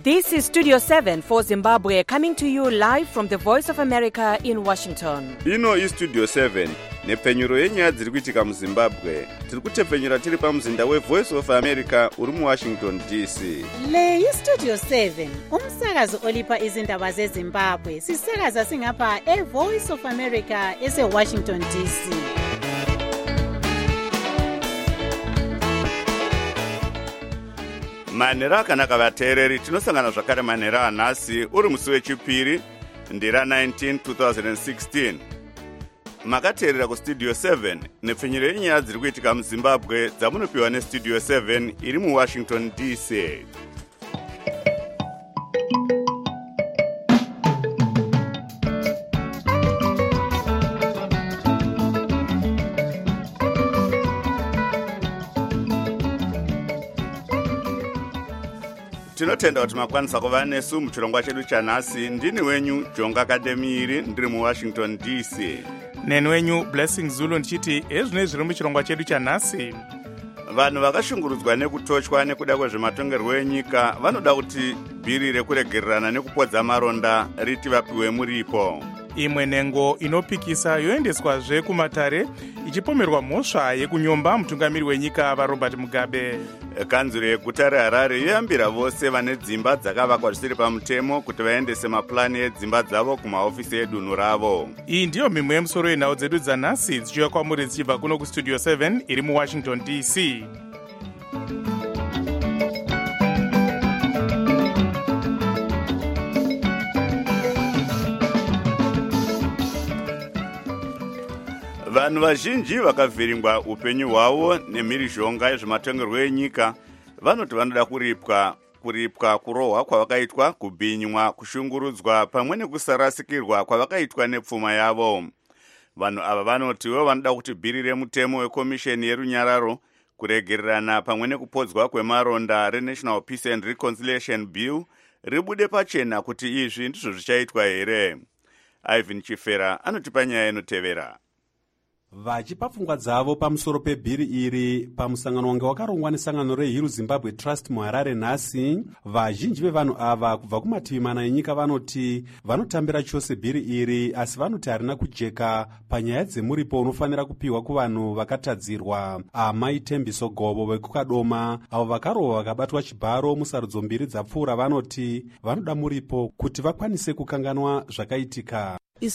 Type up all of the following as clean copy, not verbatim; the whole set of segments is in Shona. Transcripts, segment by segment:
This is Studio 7 for Zimbabwe, coming to you live from the Voice of America in Washington. Ino is Studio 7, nepfenyuro yenyaya dziri kuitika muZimbabwe. Tiri kutepfenyura tiri pamuzinda weVoice of America uri muWashington DC. Le iStudio 7, umsakazo olipa izindaba zeZimbabwe. Sisakaza singapha eVoice of America eseWashington DC. Manhero akanaka vateereri, tinosangana zvakare manhero anhasi uri musi wechipiri ndira 19 2016. Makateerera kuStudio 7 nepfenyuro yenyaya dziri kuitika muZimbabwe dzamunopiwa neStudio 7 iri muWashington DC. Tinotenda kuti makwanisa kuva nesu muchirongwa chedu chanhasi. Ndini wenyu Jonga Akademiri ndiri muWashington DC. Neni wenyu Blessing Zulu ndichiti ezvino zviri muchirongwa chedu chanhasi. Vanhu vakashungurudzwa nekutochwa nekuda kwezvematongerwo enyika vanoda kuti bhiri rekuregererana nekupodza maronda riti vapiwe muripo. Imwe nhengo inopikisa yoendeswazve kumatare ichipomerwa mhosva yekunyomba mutungamiri wenyika vaRobert Mugabe. Kanzuro yeguta reHarare yoyambira vose vane dzimba dzakavakwa zvisiri pamutemo kuti vaendese mapurani edzimba dzavo kumahofisi edunhu ravo. Iyi ndiyo mimwe yemusoro yenhau dzedu dzanhasi dzichiuya kwamuri dzichibva kuno kuStudio 7 iri muWashington DC. Vanhu vazhinji vakavhiringwa upenyu hwavo nemhirizhonga yezvematongerwo enyika vanoti vanoda kuripwa kurohwa kwavakaitwa, kubhinywa, kushungurudzwa pamwe nekusarasikirwa kwavakaitwa nepfuma yavo. Vanhu ava vanotiwo vanoda kuti bhiri remutemo wekomisheni yerunyararo, kuregererana pamwe nekupodzwa kwemaronda reNational Peace and Reconciliation Bill ribude pachena kuti izvi ndizvo zvichaitwa here. Ivan Chifera anotipa nyaya inotevera. Vachipa pfungwa dzavo pamusoro pebhiri iri pamusangano wanga wakarongwa nesangano reHill Zimbabwe Trust muHarare nhasi, vazhinji vevanhu ava kubva kumativi mana enyika vanoti vanotambira chose bhiri iri, asi vanoti harina kujeka panyaya dzemuripo unofanira kupiwa kuvanhu vakatadzirwa. Amai Thembiso Gobo vekukadoma avo vakarohwa vakabatwa chibharo musarudzo mbiri dzapfuura vanoti vanoda muripo kuti vakwanise kukanganwa zvakaitika.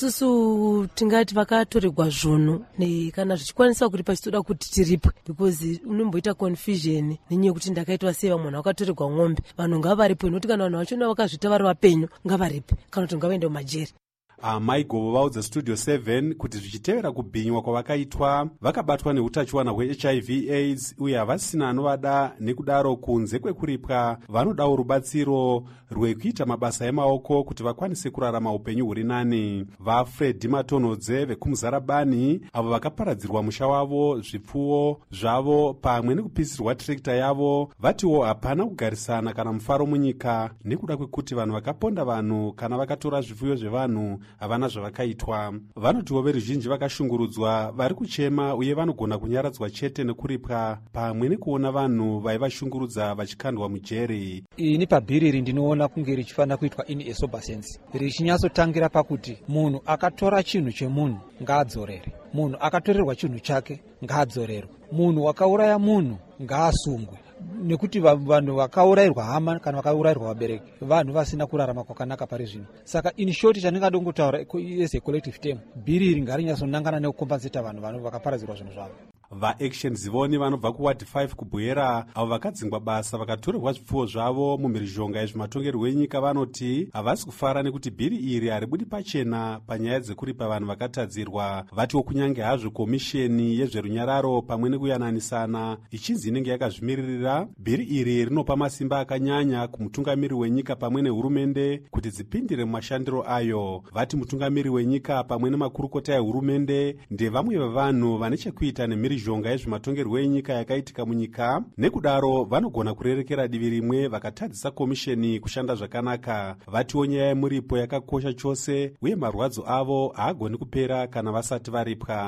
Isusu tingati vakatorerwa zvono kana zvichikwanisa kuti pachitoda kuti tiripwe, because unomboita confusion nenyaya yekuti ndakaitwa sei vamwe vakatorerwa ng'ombe. Vanhu ngavaripwe nekuti kana vanhu vachona vakazvita vari vapenyu ngavaripwe kana kuti ngavaende mumajeri. Amai Gobo vaudza Studio 7 kuti zvichitevera kubhinywa kwavakaitwa vakabatwa neutachiwana hweHIV AIDS uye havasina anovada, nekudaro kunze kwekuripwa vanodawo rubatsiro rwekuita mabasa emaoko kuti vakwanise kurarama upenyu huri nani. VaFred Matonodze vekumuzarabani avo vakaparadzirwa musha wavo, zvipfuwo zvavo pamwe nekupisirwa tirekta yavo vatiwo hapana kugarisana kana mufaro munyika nekuda kwekuti vanhu vakaponda vanhu kana vakatora zvipfuyo zvevanhu havana zvavakaitwa. Vanotiwo veruzhinji vakashungurudzwa vari kuchema uye vanogona kunyaradzwa chete nekuripwa pamwe nekuona vanhu vaivashungurudza vachikandwa mujeri. Ini pabhiri iri ndinoona kunge richifanira kuitwa in a sober sense, richinyatsotangira pakuti munhu akatora chinhu chemunhu ngaadzorere, munhu akatorerwa chinhu chake ngaadzorerwe, munhu wakauraya munhu ngaasungwe, nekuti vanhu vakaurayirwa hama kana vakaurayirwa vabereki vanhu vasina kurarama kwakanaka pari zvino. Saka in short chandingada kungotaura as a collective term, bhiri iri ngarinyasonangana nekukompenseta vanhu vakaparadzirwa zvinhu zvavo. VaAction Zivoni vanobva kuWard 5 kubhuera avo vakadzingwa basa vakatorerwa zvipfuwo zvavo mumhirizhonga yezvematongerwo enyika vanoti havasi kufara nekuti bhiri iri haribudi pachena panyaya dzekuripa vanhu vakatadzirwa. Vatiwo kunyange hazvo komisheni yezverunyararo pamwe nekuyananisana ichinzi inenge yakazvimiririra, bhiri iri rinopa masimba akanyanya kumutungamiri wenyika pamwe nehurumende kuti dzipindire mumashandiro ayo. Vati mutungamiri wenyika pamwe nemakurukota ehurumende ndevamwe vevanhu vane chekuita nemhirizhonga yezvematongerwo enyika yakaitika munyika, nekudaro vanogona kurerekera divi rimwe vakatadzisa komisheni kushanda zvakanaka. Vatiwo nyaya yemuripo yakakosha chose uye marwadzo avo haagoni kupera kana vasati varipwa.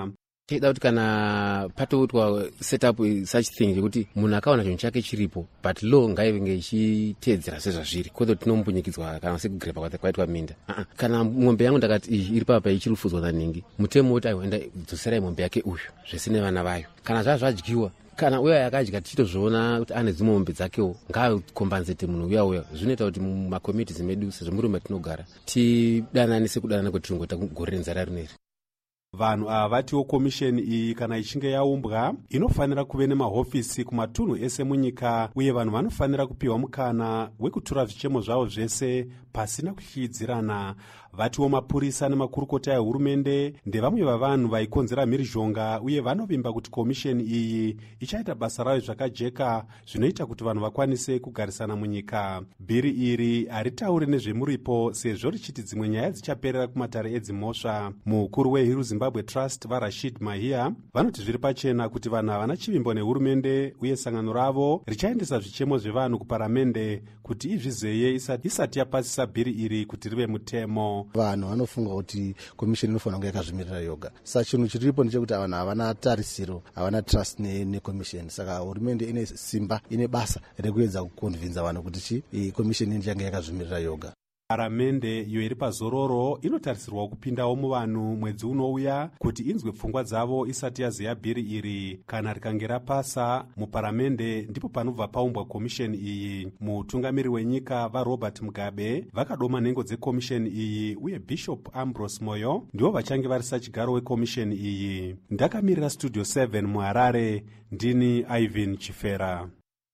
teida kuti kana patoitwa setup such thing yekuti munhu akaona chinhu chake chiripo but law ngaive ichiteedzera sezvazviri kwete tinombunyikidzwa kana sekugrepa kwaitwa minda kana mombe yangu ndakati iri papa ichirufudzwa naningi mutemo woti aienda dzoserai mombe yake uyu zvisine vana vayo kana zvadyiwa kana uya yakadya tichitozviona kuti ane dzimwe mombe dzakewo ngaakombanzete munhu uya zvinoita kuti mumakomitizi medu sezvo muri matinogara tidananise kudanana kuti tingoita gore renzara rineri. Vanhu ava vatiwo komisheni iyi kana ichinge yaumbwa inofanira kuve nemahofisi kumatunhu ese munyika uye vanhu vanofanira kupiwa mukana wekutura zvichemo zvavo zvese pasina kuhyidzirana. Vatiwo mapurisa nemakurukota ehurumende ndevamwe vavanhu vaikonzera mhirizhonga uye vanovimba kuti komisheni iyi ichaita basa rayo zvakajeka zvinoita kuti vanhu vakwanise kugarisana munyika. Bhiri iri haritauri nezvemuripo sezvo richiti dzimwe nyaya dzichaperera kumatare edzimhosva. Mukuru weHiru Zimbabwe Trust vaRashid Mahia vanoti zviri pachena kuti vanhu havana chivimbo nehurumende uye sangano ravo richaendesa zvichemo zvevanhu kuparamende kuti izvizeye isati yapasisa bhiri iri kuti rive mutemo. Vanhu vanofunga kuti komisheni inofanira kunge yakazvimirira yoga. Saka chinhu chiripo ndechekuti vanhu havana tarisiro, havana trust nekomisheni. Saka hurumende ine simba, ine basa rekuedza kukonvinza vanhu kuti komisheni ichange yakazvimirira yoga. Paramende iyo iri pazororo inotarisirwa kupindawo muvanhu mwedzi unouya kuti inzwe pfungwa dzavo isati yaziya bhiri iri. Kana rikange rapasa muparamende ndipo panobva paumbwa komisheni iyi. Mutungamiri wenyika vaRobert Mugabe vakadoma nhengo dzekomisheni iyi uye Bishop Ambrose Moyo ndivo vachange varisa chigaro wekomisheni iyi. Ndakamirira Studio 7 muHarare, ndini Ivan Chifera.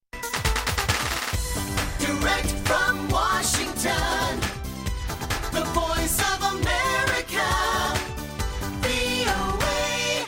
Direct from Washington, the voice of America, VOA.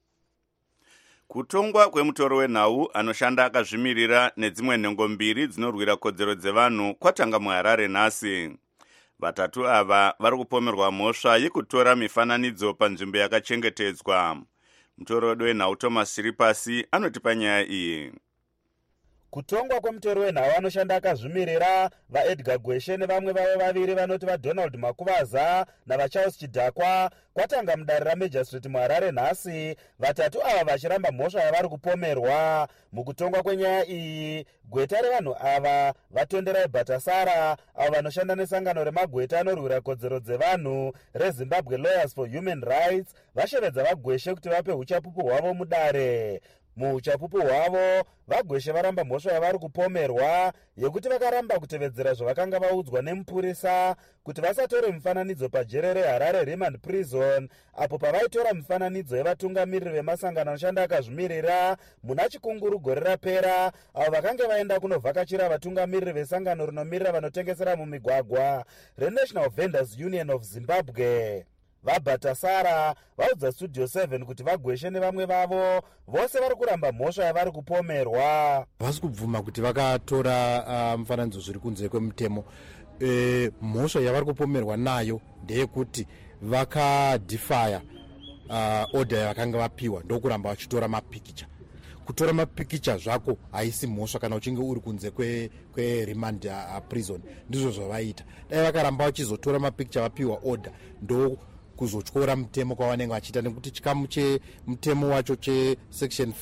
Kutongwa kwemutoro wenhau anoshanda akazvimirira nedzimwe nhengo mbiri dzinorwira kodzero dzevanhu kwatanga muHarare nhasi. Vatatu ava vari kupomerwa mhosva yekutora mifananidzo panzvimbo yakachengetedzwa. Mutoro wenhau Thomas Siripasi anotipa nyaya iyi. Kutongwa kwemutoro wenhau anoshanda akazvimirira vaEdgar Gweshe nevamwe vavo vaviri vanoti vaDonald Makuvaza navaCharles Chidhakwa kwatanga mudare raMajor Street muHarare nhasi, vatatu ava vachiramba mhosva yavari kupomerwa. Mukutongwa kwenyaya iyi, gweta revanhu ava vatonderai Bhatasara avo vanoshanda nesangano remagweta anorwira kodzero dzevanhu reZimbabwe Lawyers for Human Rights vashevedza vaGweshe kuti vape uchapupu hwavo mudare. Muuchapupu hwavo vaGweshe varamba mhosva yavari kupomerwa yekuti vakaramba kutevedzera zvavakanga vaudzwa nemupurisa kuti vasatore mufananidzo pajere reHarare Remand Prison apo pavaitora mufananidzo yevatungamiriri vemasangano anoshanda akazvimirira muna chikunguru gore rapera avo vakange vaenda kunovhakachira vatungamiriri vesangano rinomirira vanotengesera mumigwagwa reNational Vendors Union of Zimbabwe. VaBhatasara vaudza Studio 7 kuti vaGweshe nevamwe vavo vose vari kuramba mhosva yavari kupomerwa. Vasi kubvuma kuti vakatora mufananidzo zviri kunze kwemutemo. Mhosva yavari kupomerwa nayo ndeyekuti vakadefya order yavakanga vapiwa ndokuramba vachitora mapikicha. Kutora mapikicha zvako haisi mhosva kana uchinge uri kunze kweremand prison, ndizvo zvavaita. Dai vakaramba vachizotora mapikicha vapiwa order ndo kuzotyora mutemo kwavanenge vachiita, nekuti chikamu chemutemo wacho chesection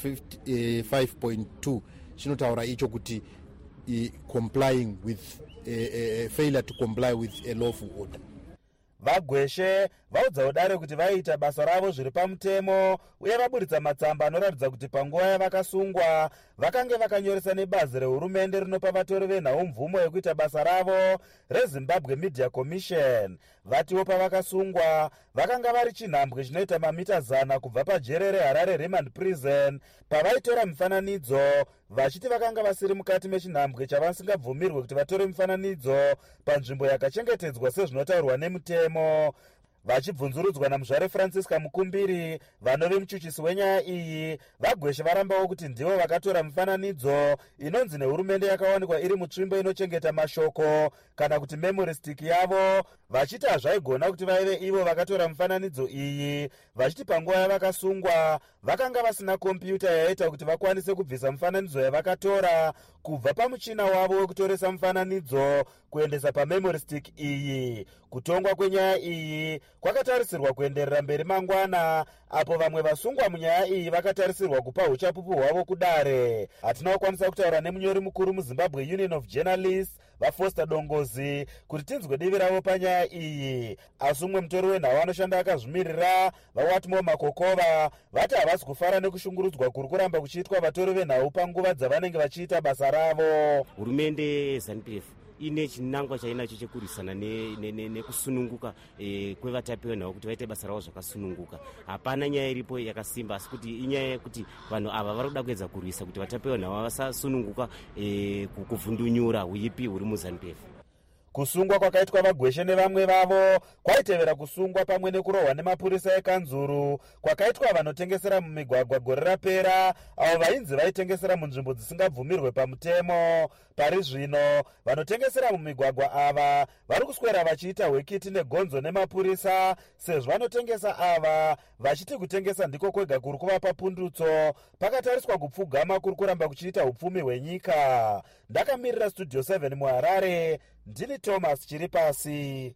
5.2 chinotaura icho kuti complying with failure to comply with a lawful order. VaGweshe vaudza udare kuti vaiita basa ravo zviri pamutemo uye vaburitsa matsamba anoratidza kuti panguva yavakasungwa vakange vakanyoresa nebazi rehurumende rinopa vatori venhau mvumo yekuita basa ravo reZimbabwe Media Commission. Vatiwo pavakasungwa vakanga vari chinhambwe chinoita mamita 100 kubva pajere reHarare Remand Prison pavaitora mufananidzo vachiti vakanga vasiri mukati mechinhambwe chavasingabvumirwe kuti vatore mufananidzo panzvimbo yakachengetedzwa sezvinotaurwa nemutemo. Vachibvunzurudzwa naMuzvare Francisca Mukumbiri vanove muchuchisi wenyaya iyi, vaGweshe varambawo kuti ndivo vakatora mufananidzo inonzi nehurumende yakawanikwa iri mutsvimbo inochengeta mashoko kana kuti memory stick yavo, vachiti hazvaigona kuti vaive ivo vakatora mufananidzo iyi, vachiti panguva yavakasungwa vakanga vasina kompyuta yaita kuti vakwanise kubvisa mufananidzo yavakatora kubva pamuchina wavo wekutoresa mufananidzo kuendesa pamemory stick iyi. Kutongwa kwenyaya iyi kwakatarisirwa kuenderera mberi mangwana, apo vamwe vasungwa munyaya iyi vakatarisirwa kupa uchapupu hwavo kudare. Hatina kukwanisa kutaura nemunyori mukuru muZimbabwe Union of Journalists vaFoster Dongozi kuti tinzwe divi ravo panyaya iyi. Asi umwe mutori wenhau anoshanda akazvimirira vaWatmo Makokova vati havasi kufara nekushungurudzwa kuri kuramba kuchiitwa vatori venhau panguva dzavanenge vachiita basa ravo. Hurumende yeZANU-PF ine chinangwa chainacho chekurwisana nekusununguka kwevatapi venhau kuti vaite basa ravo zvakasununguka. Hapana nyaya iripo yakasimba, asi kuti inyaya yekuti vanhu ava vari kuda kuedza kurwisa kuti vatapi venhau vasasununguka kuvhundunyura huipi huri muZANU-PF. Kusungwa kwakaitwa vaGweshe nevamwe vavo kwaitevera kusungwa pamwe nekurohwa nemapurisa ekanzuru kwakaitwa vanotengesera mumigwagwa gore rapera, avo vainzi vaitengesera munzvimbo dzisingabvumirwe pamutemo. Pari zvino vanotengesera mumigwagwa ava vari kuswera vachiita hwekiti negonzo nemapurisa, sezvo vanotengesa ava vachiti kutengesa ndiko kwega kuri kuvapa pundutso, pakatariswa kupfugama kuri kuramba kuchiita upfumi hwenyika. Ndakamirira Studio 7 muHarare, ndini Thomas Chiripasi.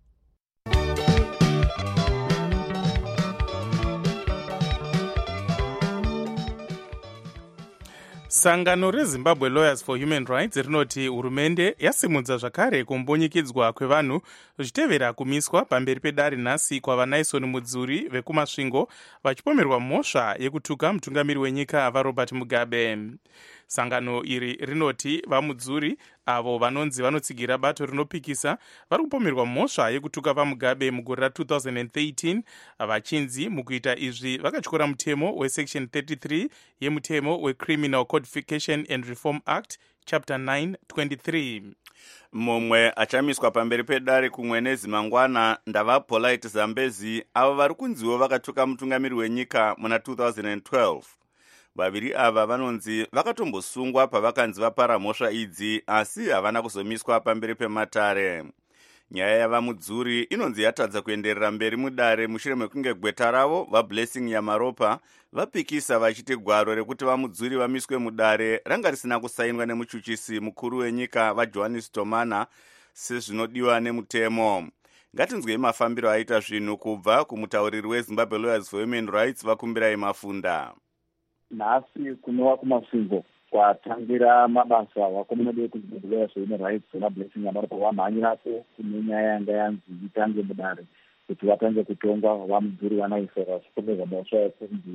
Sangano reZimbabwe Lawyers for Human Rights rinoti hurumende yasimudza zvakare kumbunyikidzwa kwevanhu zvichitevera kumiswa pamberi pedare nhasi kwavaNaison Mudzuri vekumasvingo vachipomerwa mhosva yekutuka mutungamiri wenyika vaRobert Mugabe. Sangano iri rinoti vaMudzuri avo vanonzi vanotsigira bato rinopikisa vari kupomerwa mhosva yekutuka vaMugabe mugore ra2013 vachinzi mukuita izvi vakatyora mutemo wesection 33 yemutemo weCriminal Codification and Reform Act chapter 923. Mumwe achamiswa pamberi pedare kumwe nezimangwana ndavaPolite Zambezi avo vari kunziwo vakatuka mutungamiri wenyika muna 2012. Vaviri ava vanonzi vakatombosungwa pavakanzi vapara mhosva idzi, asi havana kuzomiswa pamberi pematare. Nyaya yavaMudzuri inonzi yatadza kuenderera mberi mudare mushure mekunge gweta ravo vaBlessing Yamaropa vapikisa vachiti gwaro rekuti vaMudzuri vamiswe mudare ranga risina kusainwa nemuchuchisi mukuru wenyika vaJohannes Tomana sezvinodiwa nemutemo. Ngatinzwei mafambiro aita zvinhu kubva kumutauriri weZimbabwe Lawyers for Human Rights vaKumbirai Mafunda. Nhasi kunova kumasvingo kwatangira mabasa vakomana kuZimbabwe Lawyers for Human Rights naBlessing Yamaropa vamhanyirapo kune nyaya yanga yanzi itange mudare kuti vatange kutongwa vaMudzuri vanaiswa vachipomerwa mhosva yekunzi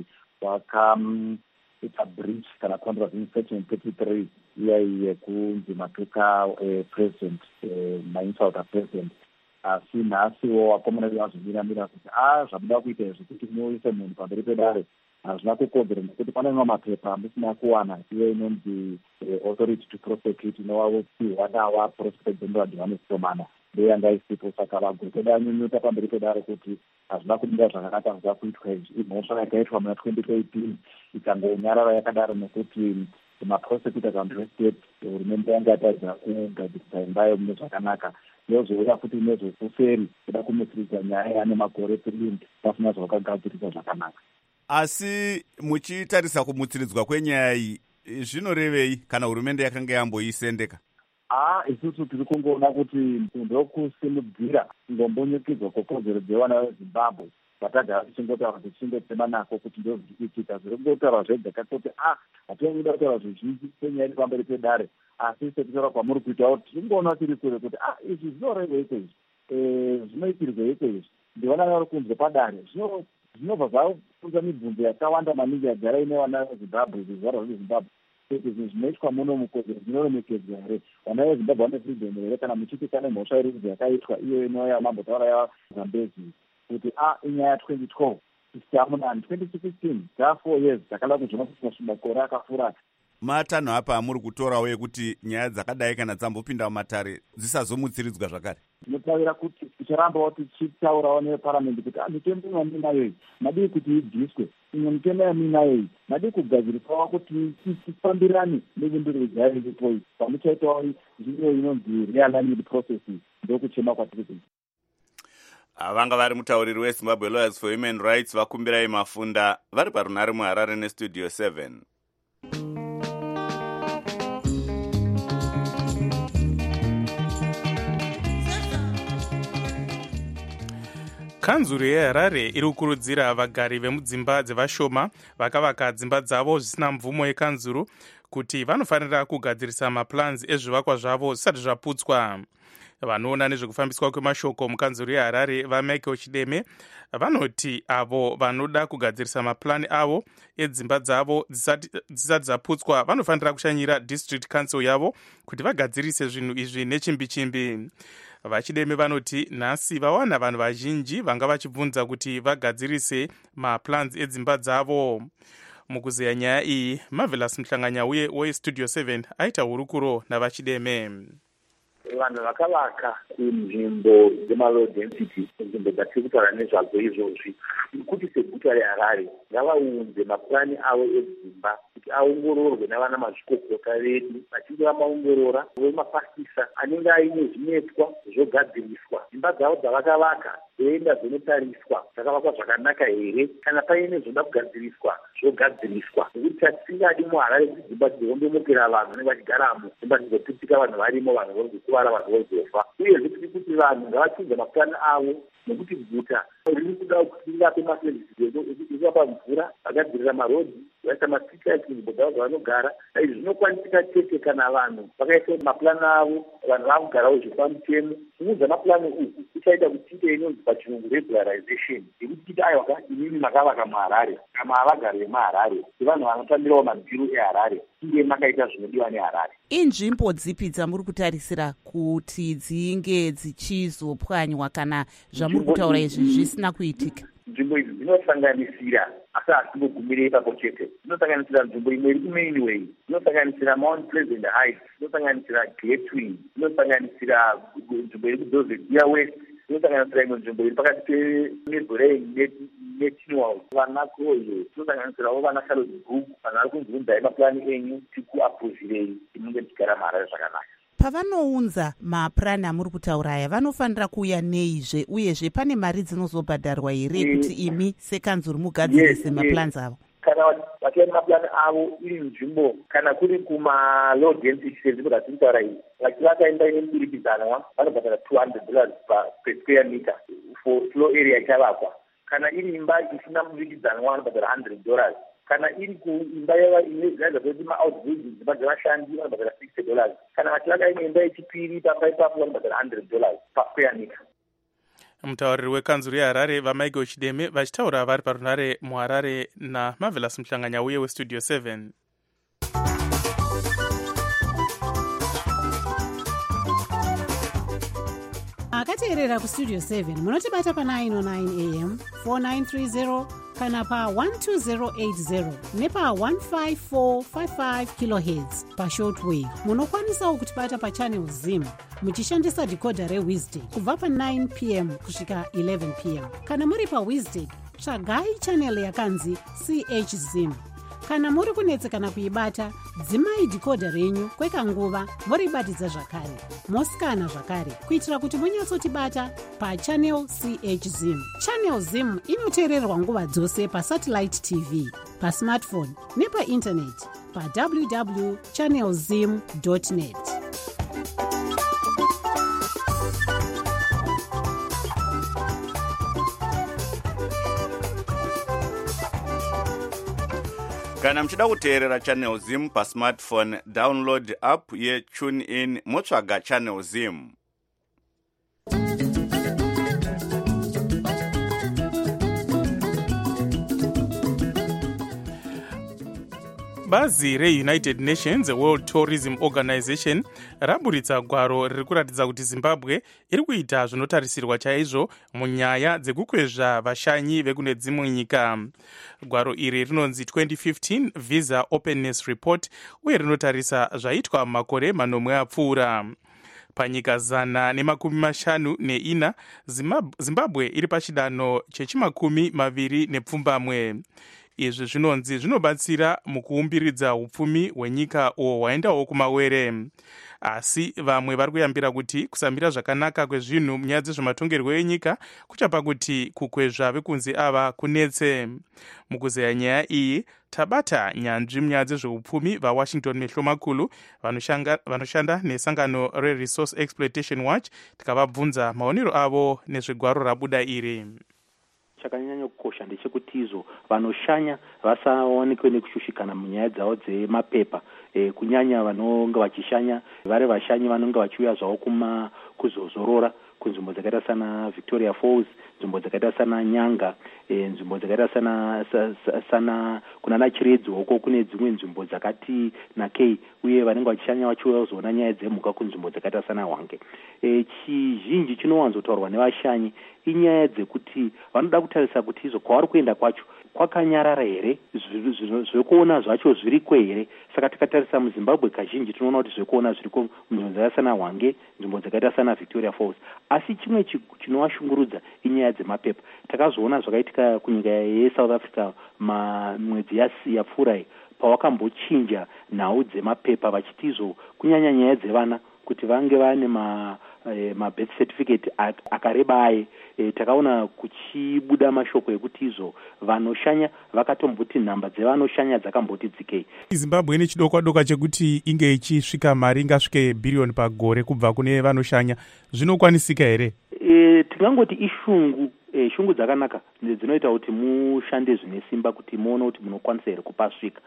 vakaita breach kana contravention section 33 iyai yekunzi matuka president mainsulta president. Asi nhasiwo vakomana vazvimiramira kuti zvamuda kuita izvi kuti muoise munhu pamberi pedare hazvina kukodzera nekuti pane mamwe mapepa musina kuwana iyo inonzi authority to prosecute inovapiwa navaprosecutor general Johannes Tomana ndeyanga isipo, saka vagweta anyunyuta pamberi pedare kuti hazvina kudira zvakanaka zviza kuitwa izvi. Imhosva yakaitwa muna 2018 ikangonyarara yakadaro nekuti maprosecutors andrestate hurumende yanga yatadza kugadzirisa imbayo mune zvakanaka, yozouya futi nezvekuseri kuda kumutsiridza nyaya yane makore 3 pasina zvakagadzirisa zvakanaka. Asi muchitarisa kumutsiridzwa kwenyaya iyi zvinorevei kana hurumende yakanga yamboisendeka? Isusu tiri kungoona kuti ndokusimudzira kungombunyikidzwa kwekodzero dzevana veZimbabwe vatagara tichingotaura tichingotema nako kuti ndozvikuitika. Zviri kungotaura zvega kuti hatingoda kutaura zvizhinji senyaya iri pamberi pedare, asi sekutaura kwamuri kuita kuti tingoona tiri kure kuti izvi zvinoreveiko izvi, zvinoitirweiko izvi. Ndivana vari kunze padare zvinobva zvaunza mibvunzo yakawanda maningi yagara ine vana veZimbabwe, zvizvarwa zveZimbabwe kuti zvinhu zvinoitwa muno mukodzero dzinoremekedzwa here, vana veZimbabwe vane freedom here, kana muchiti kana mhosva iri kunzi yakaitwa iyo inoya mambotaura yaZambezi kuti inyaya 2012 isiamunani 2016 dza4 years dzakada kuzvona kuti makore akafura. Matanho apa muri kutorawo ekuti nyaya dzakadai kana dzambopinda mumatare dzisazomutsiridzwa zvakare. Tinotaura kuti ticharambawo tichitaurawo neparamendi kuti mitemo yaminayo iyi madii kuti ibviswe, imwe mitemo yaminayo iyi madii kugadzirisawo kuti tifambirane nevimbiro igare iripo iyi, pamuchaitawo nzvimbo inonzi realigned processes, ndokuchema kwatiri kuita. Vanga vari mutauriri weZimbabwe Lawyers for Human Rights vaKumbirai Mafunda vari parunare muHarare neStudio 7. kanzuro yeharare iri kukurudzira vagari vemudzimba dzevashoma vakavaka dzimba dzavo zvisina mvumo yekanzuro kuti vanofanira kugadzirisa maplans ezvivakwa zvavo zvisati zvaputswa. Vanoona nezvekufambiswa kwemashoko mukanzuro yeharare vamichael chideme vanoti avo vanoda kugadzirisa maplani avo edzimba dzavo dzisati dzaputswa vanofanira kushanyira district council yavo kuti vagadzirise zvinhu izvi nechimbi-chimbi. Vachideme vanoti nhasi vawana vanhu vazhinji vanga vachibvunza kuti vagadzirise maplans edzimba dzavo. Mukuzeya nyaya iyi, Marvelous Mhlanganyauye weStudio 7 aita hurukuro navachideme. Vanhu vakavaka kunzvimbo dzemalow density, nzvimbo dzatiri kutaura nezvadzo izvozvi, kuti seguta reHarare ngavaunze mapurani avo edzimba kuti aongororwe navana mazvikokota vedu. Vachinge vamaongorora vemapasisa anenge aine zvinetswa zvogadziriswa, dzimba dzavo dzavakavaka zoenda zvonotariswa dzakavakwa zvakanaka here, kana paine zvoda kugadziriswa zvogadziriswa. Nekuti hatisingadi muHarare kuti dzimba dzihomomokera vanhu vanenge vachigaramo, dzimba dzizoputika vanhu varimo, vanhu vozokuvara, vanhu vozofa. Uyezve tiri kuti vanhu ngavachinja mapurani avo, nekuti guta riri kuda kuti rivape masevhisi ekuvapa mvura, vagadzirira marodhi, vaisa mastritight nzvimbo dzavo dzavanogara. Izvi zvinokwanisika chete kana vanhu vakaisa mapurani avo, vanhu vakugarawo zvepamutemo. Kuudza mapurani uku kuchaita kuti tiite inonzi pachirungu regularization, yekuti tiite aiwa inini makavaka muHarare kana havagari vemuHarare, vanhu vanotambirawo mabhiru eHarare, iye makaita zvinodiwa neHarare. Inzvimbo dzipi dzamuri kutarisira kuti dzinge dzichizopwanywa kana zvamuri kutaura izvi zvisina kuitika? Nzvimbo idzi dzinosanganisira, asi hatingogumirei ipapo chete, dzinosanganisira nzvimbo imwe iri kumainway, dzinosanganisira Mount Pleasant Heights, dzinosanganisira Gateway, dzinosanganisira nzvimbo iri kuDovetia West, dzinosanganisira imwe nzvimbo iri pakati peNebrain neTinwell, vana Kroyo, dzinosanganisirawo vana Charlotte Brook. Vanhu vari kunzvunzai mapurani enyu tikuapuruzirei kuti munge tichigara muHarare zvakanaka. Pavanounza mapurani amuri kutaura aya vanofanira kuuya neizve, uyezve pane mari dzinozobhadharwa here kuti imi sekanzuro mugadzirise maplans avo? Kana vachiona mapurani avo iri nzvimbo, kana kuri kumalow density sezvimbo zvatiri kutaura iyi, vachivaka imba ine mudurikidzanwa vanobhadhara $200 per square meter for floor area ichavakwa. Kana iri imba isina mudurikidzanwa vanobhadhara $100. Kana iri kuimba inoita kuti ma-outbuildings dzimba dzevashandi vanobhadhara $60. Kana vachivaka ine imba yechipiri pamba ipapo vanobhadhara $100 per square meter. Mutauriri wekanzuro yeHarare vamichael chideme vachitaura vari parunhare muHarare naMarvelous Mhlanganyauye weStudio 7. akateerera kustudio 7 munotibata pa 909 am 4930 kana pa 12080 nepa 15455 kilohertz pashortwave. Munokwanisawo kutibata pa channel zim muchishandisa decoder reWizard kubva pa 9 pm kusvika 11 pm. Kana muri pa Wizard tsvagai channel yakanzi CH Zim. Kana muri kunetsekana kuibata, dzimai decoder renyu kwekanguva moribatidza zvakare. Mosikana zvakare kuitira kuti munyatsotibata pa channel CH Zim. Channel Zim inoteererwa nguva dzose pa satellite TV, pa smartphone nepa internet pa www.channelzim.net. Kana mchida kuteerera Channel Zim pa smartphone, download app ye Tune In motsvaga Channel Zim. Bazi reUnited Nations World Tourism Organization raburitsa gwaro riri kuratidza kuti Zimbabwe iri kuita zvinotarisirwa chaizvo munyaya dzekukwezva vashanyi vekune dzimwe nyika. Gwaro iri rinonzi 2015 Visa Openness Report uye rinotarisa zvaitwa makore manomwe apfuura. Panyika 154 Zimbabwe iri pachidanho che2020. Izvi zvinonzi zvinobatsira mukuumbiridza upfumi hwenyika uwo hwaendawo kumawere. Asi vamwe vari kuyambira kuti kusamira zvakanaka kwezvinhu munyaya dzezvematongerwo enyika kuchapa kuti kukwezva vekunze ava kunetse. Mukuzeya nyaya iyi tabata nyanzvi munyaya dzezveupfumi vaWashington Mehlomakulu vanoshanda nesangano reResource Exploitation Watch tikavabvunza maonero avo nezvegwaro rabuda iri. chakanyanya kukosha ndechekuti izvo vanoshanya vasaonekwe nekushushikana munyaya dzavo dzemapepa, kunyanya vanonga vachishanya vari vashanyi vanonga vachiuya zvavo kuzozorora kunzvimbo dzakaita sana Victoria Falls, nzvimbo dzakaita sana Nyanga, nzvimbo dzakaita sana kunana Chiredzi uko kune dzimwe nzvimbo dzakati nakei, uye vanenge vachishanya vachiuya kuzoona nyaya dzemhuka kunzvimbo dzakaita sana Hwange. Chizhinji chinowanzotaurwa nevashanyi inyaya dzekuti vanoda kutarisa kuti izvo kwavari kuenda kwacho kwakanyarara here, zvekuona zvacho zviriko here. Saka tikatarisa muZimbabwe kazhinji tinoona kuti zvekuona zviriko munzvimbo dzakaita sana Hwange, nzvimbo dzakaita sana Victoria Falls. Asi chimwe chinovashungurudza inyaya dzemapepa. Takazoona zvakaitika kunyika yeSouth Africa mwedzi yapfuura pawakambochinja nhau dzemapepa vachiti izvo kunyanya nyaya dzevana kuti vange vane birth certificate akarebaye. Takaona kuchibuda mashoko ekuti izvo vanoshanya vakatomboti nhamba dzevanoshanya dzakamboti dzikei. Zimbabwe ine chidokwa chekuti inge ichisvika mari ingasvike billion pagore kubva kune vanoshanya. Zvinokwanisika here? Tingangoti ishungu dzakanaka dzinoita kuti mushande zvine simba kuti muone kuti munokwanisa here kupasvika.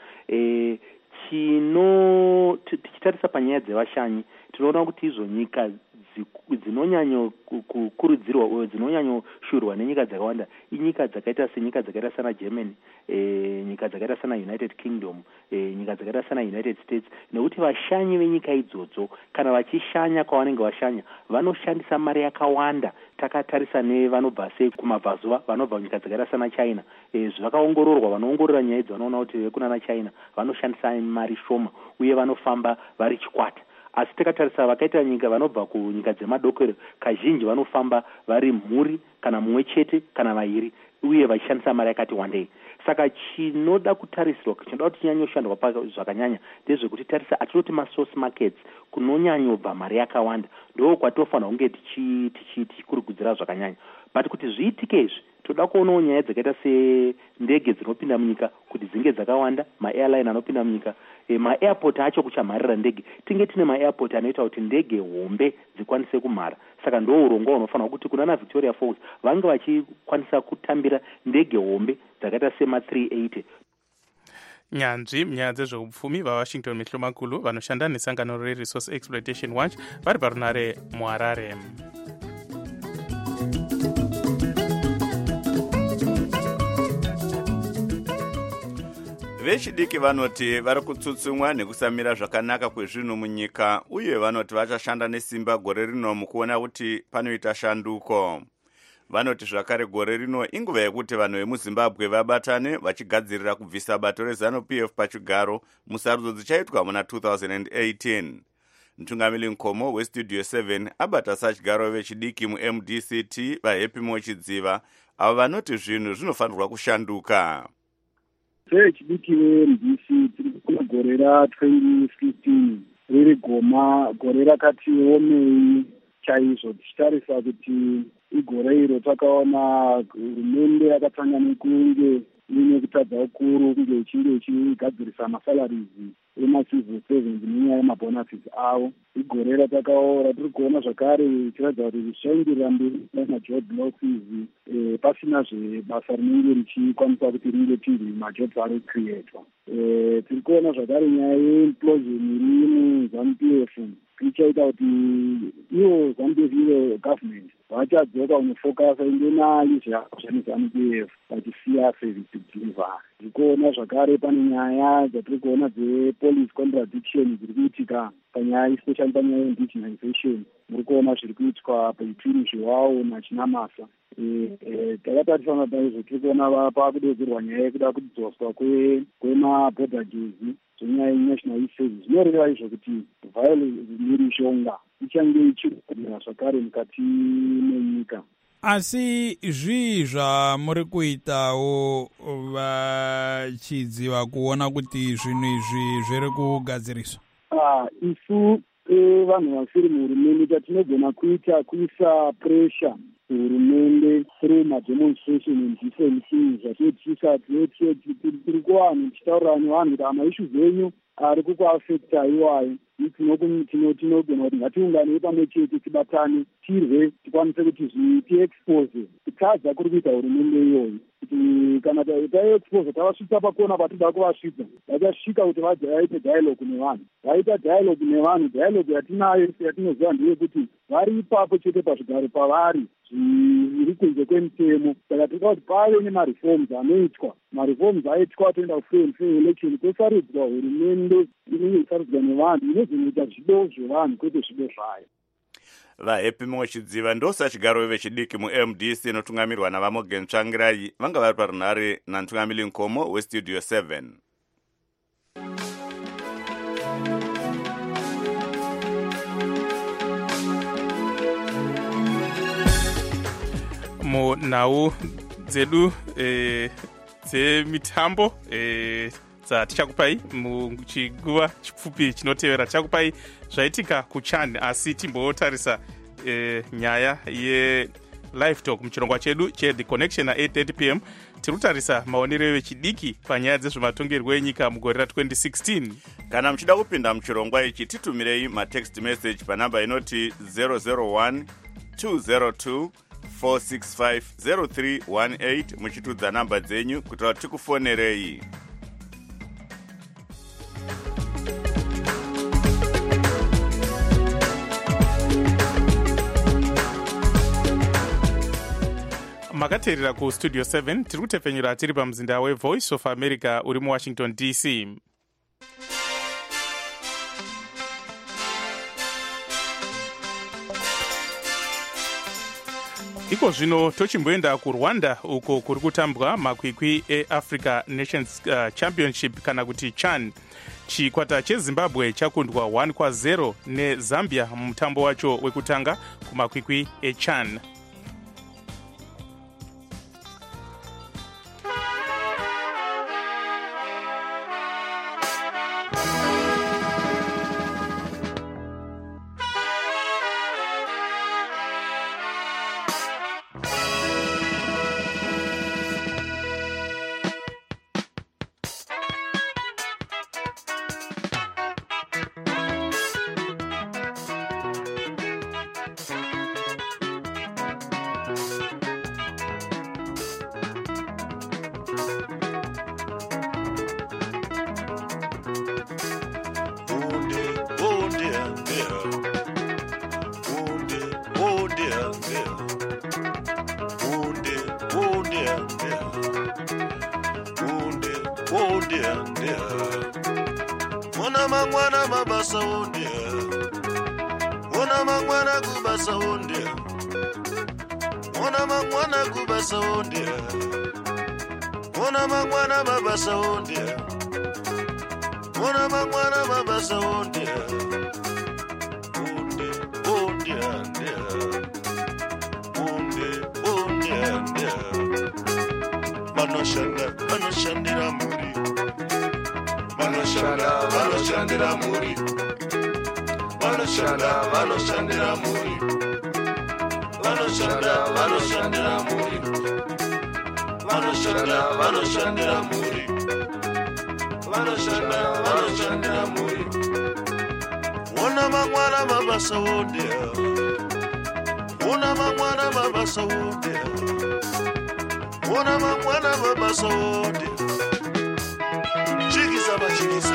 Tichitarisa panyaya dzevashanyi tinoona kuti izvo nyika dzinonyanyo kukurudzirwa uye dzinonyanyo shurwa nenyika dzakawanda inyika dzakaita senyika dzakaita sana Germany, nyika dzakaita sana United Kingdom, nyika dzakaita sana United States, nekuti vashanyi venyika idzodzo kana vachishanya kwavanenge vashanya vanoshandisa mari yakawanda. Takatarisa nevanobva kumabvazuva vanobva nyika dzakaita sana China, zvakaongororwa vanoongorora nyaya idzi vanoona kuti vekunana China vanoshandisa mari shoma uye vanofamba vari chikwata. Asi tikatarisa vakaita nyika vanobva kunyika dzemadokero kazhinji vanofamba vari mhuri kana mumwe chete kana vaviri uye vachishandisa mari yakati wandei. Saka chinoda kutarisirwa, chinoda kuti chinyanyoshandwa zvakanyanya ndezvekuti tarisa atinoti masource markets kunonyanyobva mari yakawanda ndo kwatofanira kunge tichikurukudzira zvakanyanya. But kuti zviitike izvi toda kuonawo nyaya dzakaita sendege dzinopinda munyika kuti dzinge dzakawanda, maairline anopinda munyika, maairport acho kuchamharira ndege tinge tine maairport anoita kuti ndege hombe dzikwanise kumhara. Saka ndo urongwa hunofanira kuti kunana Victoria Falls vange vachikwanisa kutambira ndege hombe dzakaita sema380. Nyanzvi munyaya dzezveupfumi vaWashington Mihlomakulu vanoshanda nesangano reResource Exploitation Watch vari parunare muHarare. Vechidiki vanoti vari kutsutsumwa nekusamira zvakanaka kwezvinhu munyika uye vanoti vachashanda nesimba gore rino mukuona kuti panoita shanduko. Vanoti zvakare gore rino inguva yekuti vanhu vemuZimbabwe vabatane vachigadzirira kubvisa bato reZANU-PF pachigaro musarudzo dzichaitwa muna 2018. Mtungamiri Nkomo weStudio 7 abata sachigaro vechidiki muMDCT vaHappy Mochidziva avo vanoti zvinhu zvinofanirwa kushanduka. Vechidiki veMDC tiri kuna gore ra2015 riri gore rakati omei chaizvo tichitarisa kuti igore iro takaona hurumende yakatanga nekunge ine kutadza ukuru kunge ichinge ichigadzirisa masalarizi emacivil servants nenyaya yemabonuses avo. Igore ratiri kuona zvakare tichiratidza kuti zvichaenderera mberi majob losses pasina zvebasa rinenge richikwanisa kuti ringe tiri majobs ari kucreatwa. Tiri kuona zvakare nyaya yeimplosion iri muZANU-PF ichaita kuti iwo ZANU-PF government vachadzoka unofokasa inde nayo zvaZANU-PF vachisiya service delivery. Tiri kuona zvakare pane nyaya dzatiri kuona dzepolice contradiction dziri kuitika panyaya especially panyaya indigenization. Muri kuona zviri kuitwa between Zviwawu naChinamasa. Takatarisana naizvo tiri kuona pakudedzerwa nyaya yekuda kudzoswa kwemaborder gauge zvenyaya yenational youth service. Zvinoreva izvo kuti violence mirishonga ichange ichirwira zvakare mukati menyika. Asi zvii zvamuri kuitawo vachidziva kuona kuti zvinhu izvi zviri kugadziriswa? Isu vanhu vasiri muhurumende tatinogona kuisa pressure hurumende through mademonstration and different things zvatinotyisa tiri kuvanhu tichitaurira nevanhu kuti maissues enyu ari kukuafekta iwayo tinogona kuti ngatiunganei pamwe chete tibatane tirwe tikwanise kuti tiexpose kutadza kuri kuita hurumende iyoyi kuti kana taexpose tavasvitsa pakona patida kuvasvitsa vachasvika kuti vaite dialogue nevanhu vaita dialogue nevanhu dialogue yatinayo yatinoziva ndeyekuti vari ipapo chete pazvigaro pavari zviri kunze kwemutemo saka tinoda kuti pave nemareforms anoitwa mareforms aitwa toenda kufair election kwosaridzwa hurumende inenge isaridzwa nevanhu inozonoita zvido zvevanhu kwete zvido zvayo. vahepi mumwe chidziva ndosachigaro vechidiki mumdc inotungamirwa navamogen tsvangirai vanga vari parunhare nantungamiri nkomo westudio 7. munhau dzedu dzemitambo dzatichakupai muchiguva chipfupi chinotevera tichakupai zvaitika kuchan asi timbotarisa nyaya yelive talk muchirongwa chedu cheThe Connection na8:30 pm tiri kutarisa maonero evechidiki panyaya dzezvematongerwo enyika mugore ra2016. kana muchida kupinda muchirongwa ichi titumirei matext message panhamba inoti 001 202 4650318 muchitudza namba dzenyu kuitira kuti tikufonerei. makateerera kustudio 7 tiri kutepfenyura tiri pamuzinda wevoice of america uri muwashington dc. iko zvino tochimboenda kurwanda uko kuri kutambwa makwikwi eafrica nations championship kana kuti chan. chikwata chezimbabwe chakundwa 1-0 nezambia mumutambo wacho wekutanga kumakwikwi echan. Mwana mangwana mabasa ondia, mwana mangwana kubasa ondia, mwana mangwana kubasa ondia, mwana mangwana mabasa ondia, mwana mangwana mabasa ondia, ondia ondia, ondia ondia, manoshandira muri. Vanoshandira muri, vanoshandira muri, vanoshandira muri, vanoshandira muri, vanoshandira muri. Wona mangwana mabasa ondia, wona mangwana mabasa ondia, wona mangwana mabasa ondia. Chikisa bachikisa.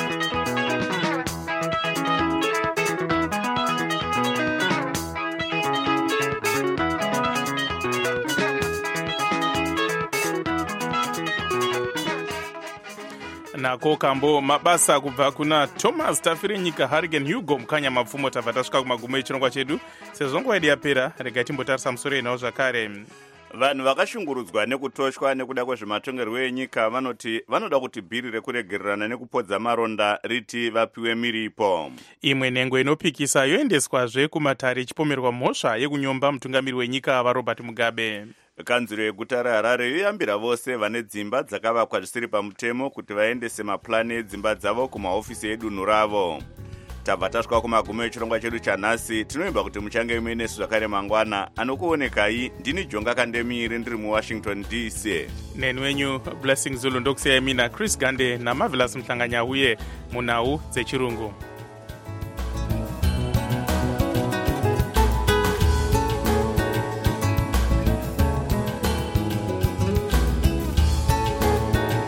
nako kambo mabasa kubva kuna Thomas Tafirenyika Harigen Hugo mukanya mapfumo tabva tasvika kumagumo echirongwa chedu. Sezvo nguva yedu yapera regai timbotarisa musoro enawo zvakare. vanhu vakashungurudzwa nekutoshwa nekuda kwezvematongerwo enyika vanoti vanoda kuti bhiri rekuregererana nekupodza maronda riti vapiwe miripo. imwe nhengo inopikisa yoendeswazve kumatare ichipomerwa mhosva yekunyomba mutungamiri wenyika vaRobert Mugabe. kanzuro yeguta reHarare yoyambira vose vane dzimba dzakavakwa zvisiri pamutemo kuti vaendese maplani edzimba dzavo kumahofisi edunhu ravo. tabva tasvika kumagumo echirongwa chedu chanhasi. Tinoimba kuti muchange muinesu zvakare mangwana. Anokuonekai ndini Jonga Kandemiri ndiri muWashington DC. Neni wenyu Blessing Zulu ndokusiyai mina Chris Gande naMarvelous Mhlanganya uye munhau dzechirungu.